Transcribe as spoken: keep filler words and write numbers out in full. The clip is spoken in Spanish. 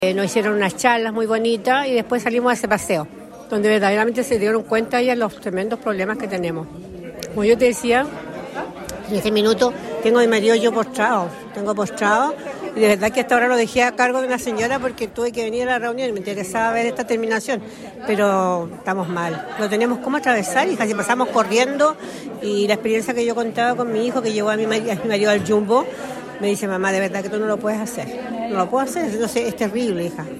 Eh, nos hicieron unas charlas muy bonitas y después salimos a ese paseo, donde verdaderamente se dieron cuenta de los tremendos problemas que tenemos. Como yo te decía, en este minuto tengo a mi marido yo postrado, tengo postrado, y de verdad que hasta ahora lo dejé a cargo de una señora porque tuve que venir a la reunión y me interesaba ver esta terminación, pero estamos mal, no tenemos cómo atravesar, hija, si pasamos corriendo, y la experiencia que yo contaba con mi hijo que llevó a mi marido, a mi marido al Jumbo, me dice, mamá, de verdad que tú no lo puedes hacer, no lo puedo hacer, entonces es terrible, hija.